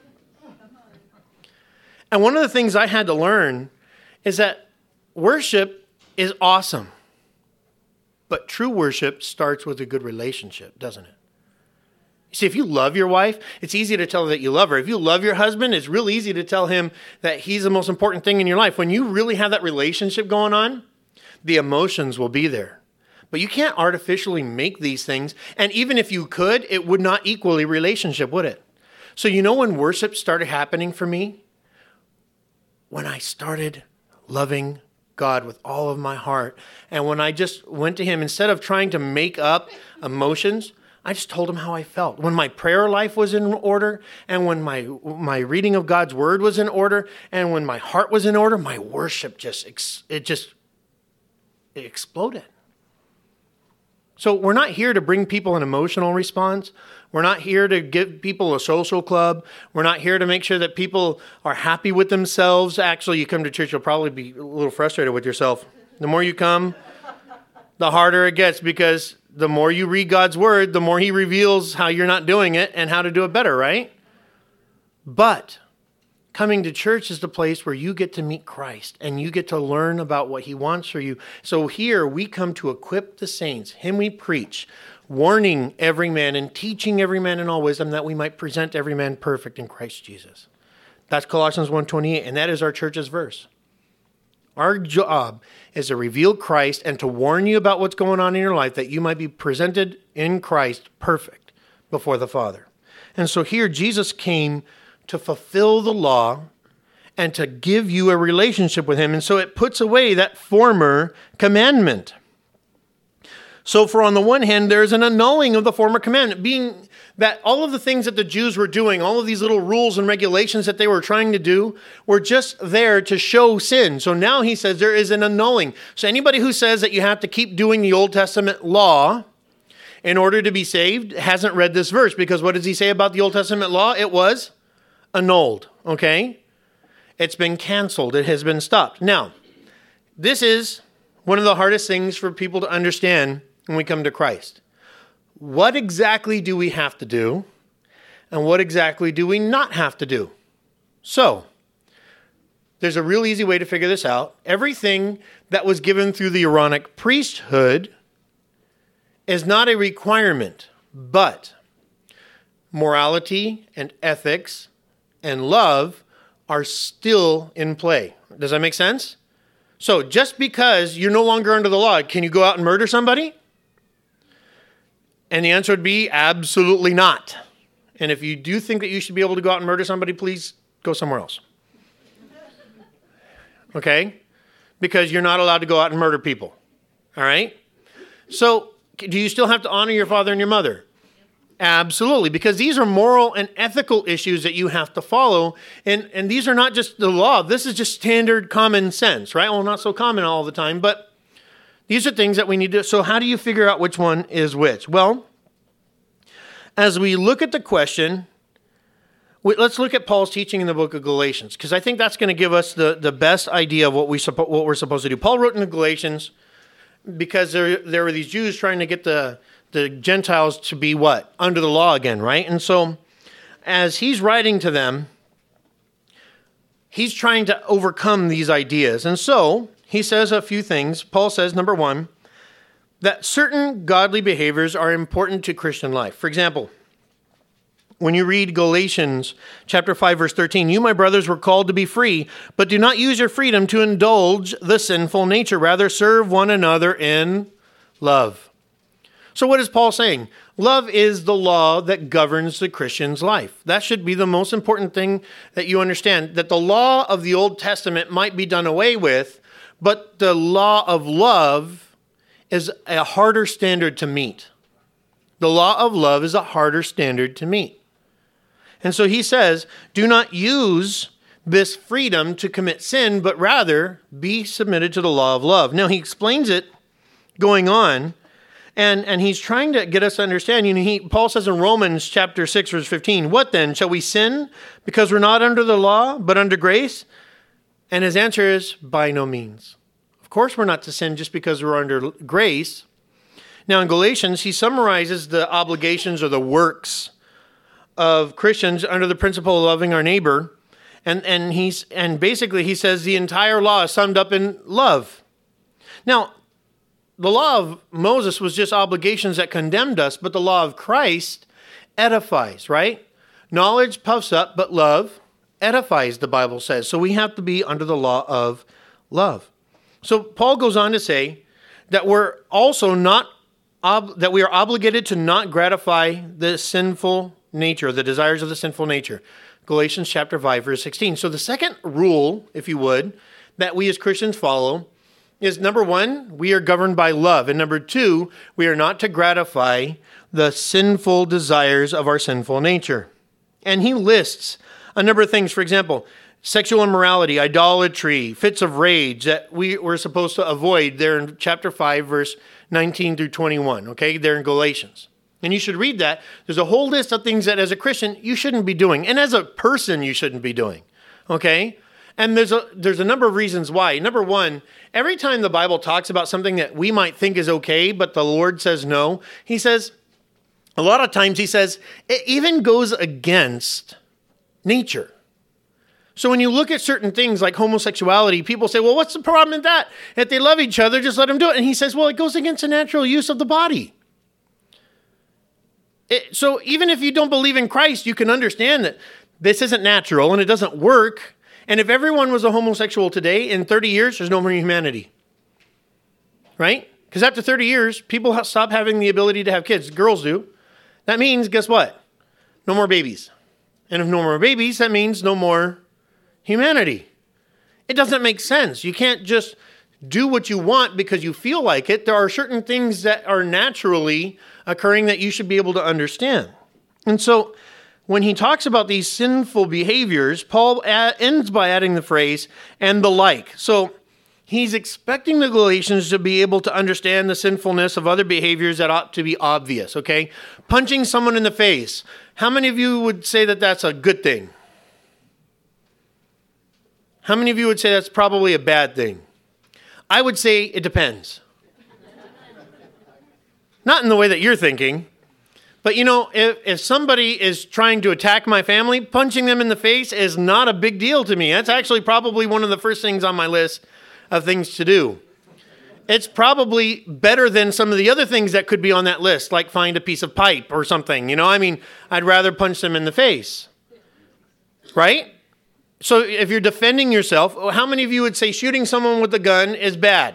And one of the things I had to learn is that worship is awesome. But true worship starts with a good relationship, doesn't it? You see, if you love your wife, it's easy to tell her that you love her. If you love your husband, it's real easy to tell him that he's the most important thing in your life. When you really have that relationship going on, the emotions will be there. But you can't artificially make these things. And even if you could, it would not equal a relationship, would it? So you know when worship started happening for me? When I started loving God with all of my heart. And when I just went to him, instead of trying to make up emotions, I just told him how I felt. When my prayer life was in order, and when my reading of God's word was in order, and when my heart was in order, my worship it exploded. So we're not here to bring people an emotional response. We're not here to give people a social club. We're not here to make sure that people are happy with themselves. Actually, you come to church, you'll probably be a little frustrated with yourself. The more you come, the harder it gets, because the more you read God's word, the more he reveals how you're not doing it and how to do it better, right? But coming to church is the place where you get to meet Christ and you get to learn about what he wants for you. So here we come to equip the saints. Him we preach, warning every man and teaching every man in all wisdom, that we might present every man perfect in Christ Jesus. That's Colossians 1:28, and that is our church's verse. Our job is to reveal Christ and to warn you about what's going on in your life, that you might be presented in Christ perfect before the Father. And so here Jesus came to fulfill the law and to give you a relationship with him. And so it puts away that former commandment. So for on the one hand, there's an annulling of the former commandment, being that all of the things that the Jews were doing, all of these little rules and regulations that they were trying to do, were just there to show sin. So now he says there is an annulling. So anybody who says that you have to keep doing the Old Testament law in order to be saved hasn't read this verse, because what does he say about the Old Testament law? It was annulled, okay? It's been canceled. It has been stopped. Now, this is one of the hardest things for people to understand when we come to Christ. What exactly do we have to do? And what exactly do we not have to do? So, there's a real easy way to figure this out. Everything that was given through the Aaronic priesthood is not a requirement, but morality and ethics and love are still in play. Does that make sense? So just because you're no longer under the law, can you go out and murder somebody? And the answer would be absolutely not. And if you do think that you should be able to go out and murder somebody, please go somewhere else. Okay? Because you're not allowed to go out and murder people. All right? So do you still have to honor your father and your mother? Absolutely, because these are moral and ethical issues that you have to follow. And these are not just the law. This is just standard common sense, right? Well, not so common all the time, but these are things that we need to. So how do you figure out which one is which? Well, as we look at the question, let's look at Paul's teaching in the book of Galatians, because I think that's going to give us the best idea of what we're supposed to do. Paul wrote in the Galatians because there were these Jews trying to get the Gentiles to be what? Under the law again, right? And so as he's writing to them, he's trying to overcome these ideas. And so he says a few things. Paul says, number one, that certain godly behaviors are important to Christian life. For example, when you read Galatians chapter 5, verse 13, you, my brothers, were called to be free, but do not use your freedom to indulge the sinful nature. Rather, serve one another in love. So what is Paul saying? Love is the law that governs the Christian's life. That should be the most important thing that you understand, that the law of the Old Testament might be done away with, but the law of love is a harder standard to meet. The law of love is a harder standard to meet. And so he says, do not use this freedom to commit sin, but rather be submitted to the law of love. Now he explains it going on. And he's trying to get us to understand. Paul says in Romans chapter 6, verse 15, what then? Shall we sin because we're not under the law, but under grace? And his answer is, by no means. Of course we're not to sin just because we're under grace. Now in Galatians, he summarizes the obligations or the works of Christians under the principle of loving our neighbor. And basically he says the entire law is summed up in love. Now, the law of Moses was just obligations that condemned us, but the law of Christ edifies, right? Knowledge puffs up, but love edifies, the Bible says. So we have to be under the law of love. So Paul goes on to say that we're also that we are obligated to not gratify the sinful nature, the desires of the sinful nature. Galatians chapter 5, verse 16. So the second rule, if you would, that we as Christians follow is, number one, we are governed by love. And number two, we are not to gratify the sinful desires of our sinful nature. And he lists a number of things. For example, sexual immorality, idolatry, fits of rage that we were supposed to avoid there in chapter 5, verse 19 through 21. Okay, there in Galatians. And you should read that. There's a whole list of things that as a Christian you shouldn't be doing. And as a person you shouldn't be doing. Okay? And there's a number of reasons why. Number one, every time the Bible talks about something that we might think is okay, but the Lord says no, he says, a lot of times he says, it even goes against nature. So when you look at certain things like homosexuality, people say, well, what's the problem with that? If they love each other, just let them do it. And he says, well, it goes against the natural use of the body. So even if you don't believe in Christ, you can understand that this isn't natural and it doesn't work. And if everyone was a homosexual today, in 30 years, there's no more humanity. Right? Because after 30 years, people stop having the ability to have kids. Girls do. That means, guess what? No more babies. And if no more babies, that means no more humanity. It doesn't make sense. You can't just do what you want because you feel like it. There are certain things that are naturally occurring that you should be able to understand. And so when he talks about these sinful behaviors, Paul ends by adding the phrase, and the like. So he's expecting the Galatians to be able to understand the sinfulness of other behaviors that ought to be obvious, okay? Punching someone in the face. How many of you would say that that's a good thing? How many of you would say that's probably a bad thing? I would say it depends. Not in the way that you're thinking. But you know, if somebody is trying to attack my family, punching them in the face is not a big deal to me. That's actually probably one of the first things on my list of things to do. It's probably better than some of the other things that could be on that list, like find a piece of pipe or something. You know, I mean, I'd rather punch them in the face. Right? So if you're defending yourself, how many of you would say shooting someone with a gun is bad?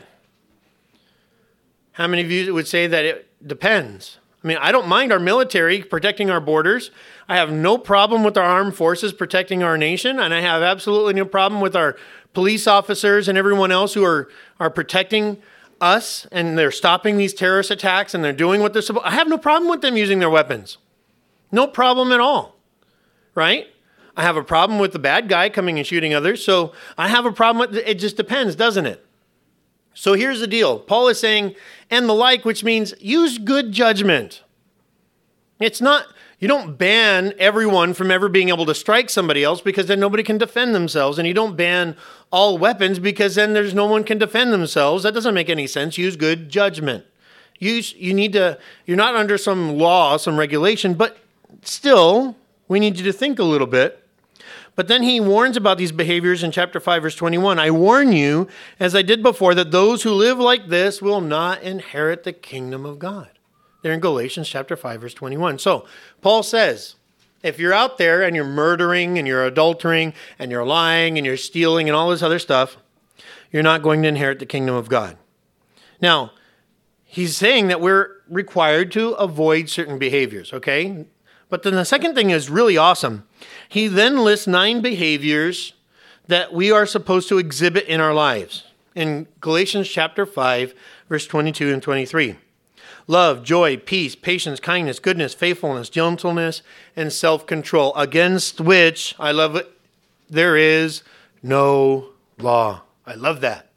How many of you would say that it depends? I mean, I don't mind our military protecting our borders. I have no problem with our armed forces protecting our nation. And I have absolutely no problem with our police officers and everyone else who are protecting us. And they're stopping these terrorist attacks and they're doing what they're supposed to. I have no problem with them using their weapons. No problem at all. Right? I have a problem with the bad guy coming and shooting others. So I have a problem with it. Just depends, doesn't it? So here's the deal. Paul is saying, and the like, which means use good judgment. It's not, you don't ban everyone from ever being able to strike somebody else because then nobody can defend themselves. And you don't ban all weapons because then there's no one can defend themselves. That doesn't make any sense. Use good judgment. You're not under some law, some regulation, but still, we need you to think a little bit. But then he warns about these behaviors in chapter 5, verse 21. I warn you, as I did before, that those who live like this will not inherit the kingdom of God. They're in Galatians chapter 5, verse 21. So Paul says, if you're out there and you're murdering and you're adultering and you're lying and you're stealing and all this other stuff, you're not going to inherit the kingdom of God. Now, he's saying that we're required to avoid certain behaviors, okay? But then the second thing is really awesome. He then lists 9 behaviors that we are supposed to exhibit in our lives. In Galatians chapter 5, verse 22 and 23. Love, joy, peace, patience, kindness, goodness, faithfulness, gentleness, and self-control, against which, I love it, there is no law. I love that.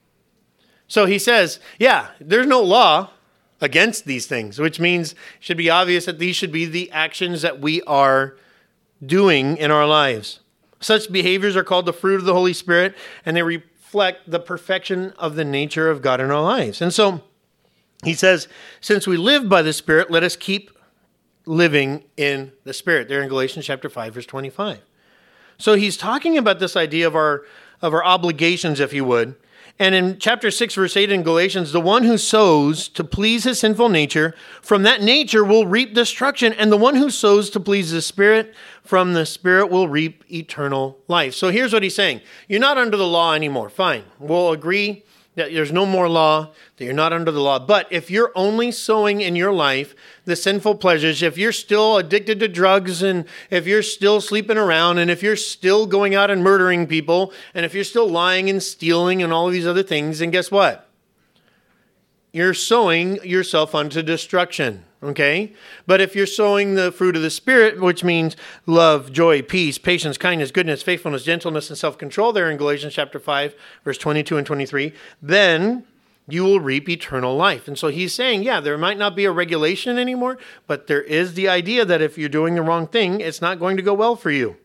So he says, yeah, there's no law against these things, which means it should be obvious that these should be the actions that we are doing in our lives. Such behaviors are called the fruit of the Holy Spirit, and they reflect the perfection of the nature of God in our lives. And so he says, since we live by the Spirit, let us keep living in the Spirit. There in Galatians chapter 5, verse 25. So he's talking about this idea of our obligations, if you would. And in chapter 6, verse 8 in Galatians, the one who sows to please his sinful nature, from that nature will reap destruction. And the one who sows to please the Spirit, from the Spirit will reap eternal life. So here's what he's saying. You're not under the law anymore. Fine. We'll agree that there's no more law, that you're not under the law. But if you're only sowing in your life the sinful pleasures, if you're still addicted to drugs, and if you're still sleeping around, and if you're still going out and murdering people, and if you're still lying and stealing and all of these other things, then guess what? You're sowing yourself unto destruction, okay? But if you're sowing the fruit of the Spirit, which means love, joy, peace, patience, kindness, goodness, faithfulness, gentleness, and self-control there in Galatians chapter 5, verse 22 and 23, then you will reap eternal life. And so he's saying, yeah, there might not be a regulation anymore, but there is the idea that if you're doing the wrong thing, it's not going to go well for you.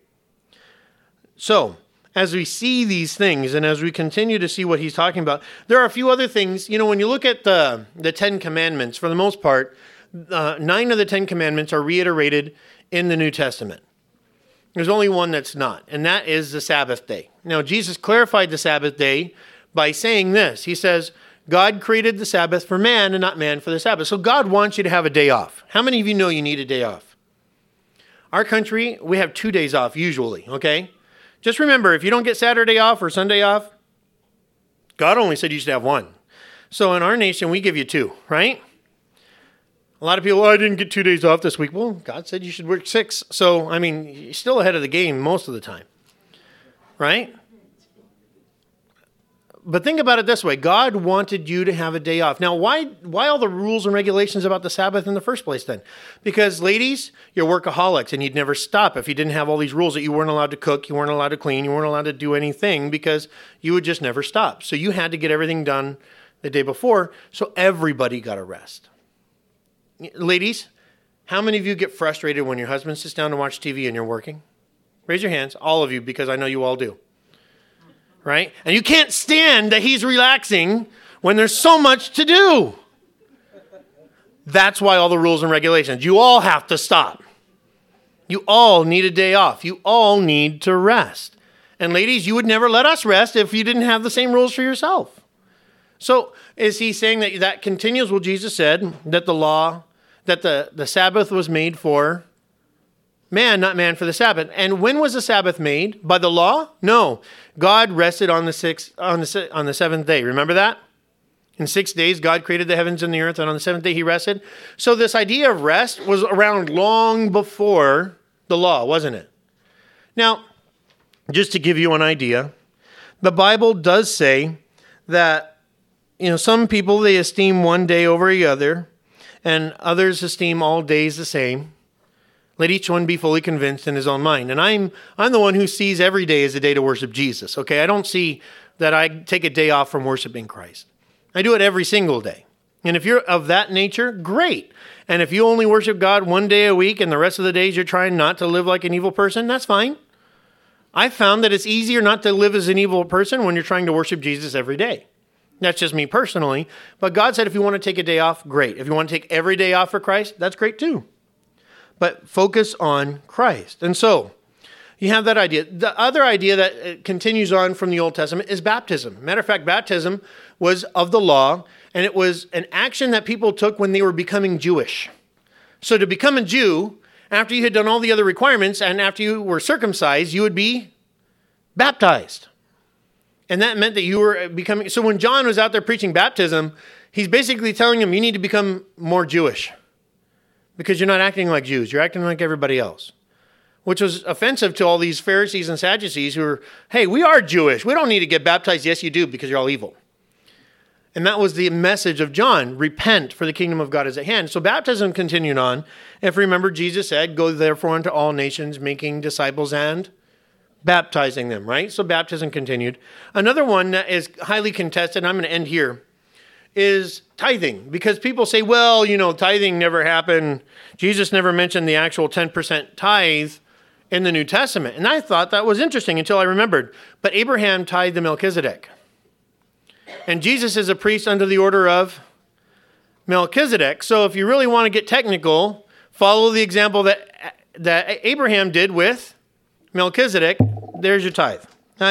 So as we see these things and as we continue to see what he's talking about, there are a few other things. You know, when you look at the 10 commandments, for the most part, 9 of the 10 commandments are reiterated in the New Testament. There's only one that's not, and that is the Sabbath day. Now, Jesus clarified the Sabbath day by saying this. He says, God created the Sabbath for man and not man for the Sabbath. So God wants you to have a day off. How many of you know you need a day off? Our country, we have 2 days off usually, okay? Just remember, if you don't get Saturday off or Sunday off, God only said you should have 1. So in our nation, we give you 2, right? A lot of people, I didn't get 2 days off this week. Well, God said you should work 6. So, I mean, you're still ahead of the game most of the time, right? But think about it this way. God wanted you to have a day off. Now, why all the rules and regulations about the Sabbath in the first place then? Because ladies, you're workaholics and you'd never stop if you didn't have all these rules that you weren't allowed to cook, you weren't allowed to clean, you weren't allowed to do anything because you would just never stop. So you had to get everything done the day before, so everybody got a rest. Ladies, how many of you get frustrated when your husband sits down to watch TV and you're working? Raise your hands, all of you, because I know you all do. Right? And you can't stand that he's relaxing when there's so much to do. That's why all the rules and regulations. You all have to stop. You all need a day off. You all need to rest. And ladies, you would never let us rest if you didn't have the same rules for yourself. So is he saying that continues? Well, Jesus said that the law, that the Sabbath was made for Man, not man for the Sabbath. And when was the Sabbath made? By the law? No. God rested on the seventh day. Remember that? In 6 days, God created the heavens and the earth, and on the seventh day he rested. So this idea of rest was around long before the law, wasn't it? Now, just to give you an idea, the Bible does say that, some people, they esteem one day over the other, and others esteem all days the same. Let each one be fully convinced in his own mind. And I'm the one who sees every day as a day to worship Jesus, okay? I don't see that I take a day off from worshiping Christ. I do it every single day. And if you're of that nature, great. And if you only worship God one day a week and the rest of the days you're trying not to live like an evil person, that's fine. I found that it's easier not to live as an evil person when you're trying to worship Jesus every day. That's just me personally. But God said if you want to take a day off, great. If you want to take every day off for Christ, that's great too. But focus on Christ. And so, you have that idea. The other idea that continues on from the Old Testament is baptism. Matter of fact, baptism was of the law, and it was an action that people took when they were becoming Jewish. So to become a Jew, after you had done all the other requirements and after you were circumcised, you would be baptized. And that meant that you were becoming... So when John was out there preaching baptism, he's basically telling them you need to become more Jewish. Because you're not acting like Jews. You're acting like everybody else. Which was offensive to all these Pharisees and Sadducees who were, hey, we are Jewish. We don't need to get baptized. Yes, you do, because you're all evil. And that was the message of John. Repent, for the kingdom of God is at hand. So baptism continued on. If you remember, Jesus said, go therefore unto all nations, making disciples and baptizing them, right? So baptism continued. Another one that is highly contested, and I'm going to end here, is tithing. Because people say, well, tithing never happened. Jesus never mentioned the actual 10% tithe in the New Testament. And I thought that was interesting until I remembered. But Abraham tithed to Melchizedek. And Jesus is a priest under the order of Melchizedek. So if you really want to get technical, follow the example that Abraham did with Melchizedek. There's your tithe.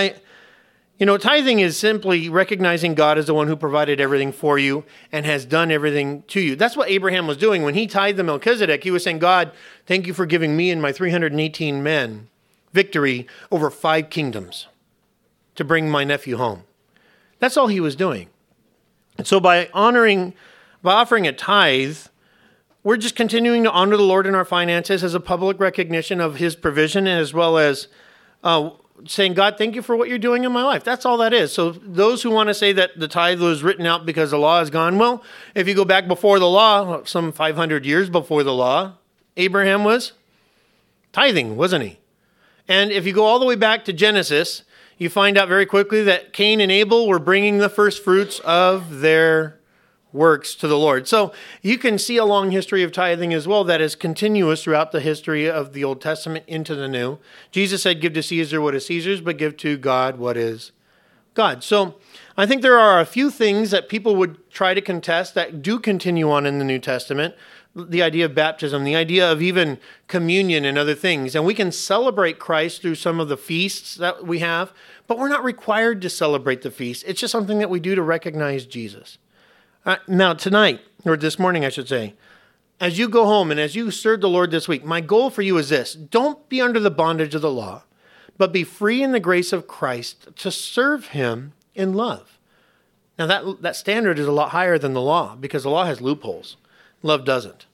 Tithing is simply recognizing God as the one who provided everything for you and has done everything to you. That's what Abraham was doing. When he tithed the Melchizedek, he was saying, God, thank you for giving me and my 318 men victory over 5 kingdoms to bring my nephew home. That's all he was doing. And so by offering a tithe, we're just continuing to honor the Lord in our finances as a public recognition of his provision, as well as saying, God, thank you for what you're doing in my life. That's all that is. So those who want to say that the tithe was written out because the law is gone, well, if you go back before the law, some 500 years before the law, Abraham was tithing, wasn't he? And if you go all the way back to Genesis, you find out very quickly that Cain and Abel were bringing the first fruits of their works to the Lord. So you can see a long history of tithing as well that is continuous throughout the history of the Old Testament into the New. Jesus said, give to Caesar what is Caesar's, but give to God what is God. So I think there are a few things that people would try to contest that do continue on in the New Testament. The idea of baptism, the idea of even communion and other things. And we can celebrate Christ through some of the feasts that we have, but we're not required to celebrate the feast. It's just something that we do to recognize Jesus. Now, tonight, or this morning, I should say, as you go home and as you serve the Lord this week, my goal for you is this. Don't be under the bondage of the law, but be free in the grace of Christ to serve him in love. Now, that standard is a lot higher than the law because the law has loopholes. Love doesn't.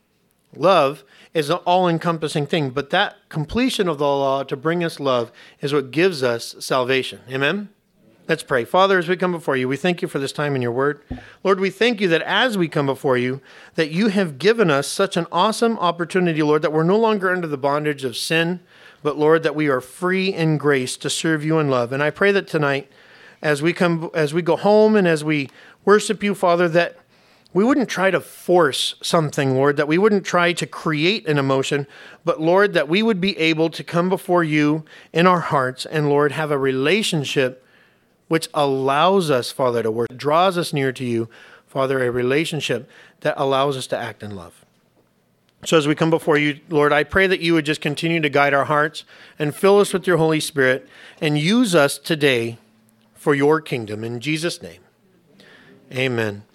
Love is an all-encompassing thing, but that completion of the law to bring us love is what gives us salvation. Amen? Let's pray. Father, as we come before you, we thank you for this time in your word. Lord, we thank you that as we come before you, that you have given us such an awesome opportunity, Lord, that we're no longer under the bondage of sin, but Lord, that we are free in grace to serve you in love. And I pray that tonight, as we go home and as we worship you, Father, that we wouldn't try to force something, Lord, that we wouldn't try to create an emotion, but Lord, that we would be able to come before you in our hearts and, Lord, have a relationship which allows us, Father, to work, draws us near to you, Father, a relationship that allows us to act in love. So as we come before you, Lord, I pray that you would just continue to guide our hearts and fill us with your Holy Spirit and use us today for your kingdom. In Jesus' name, amen.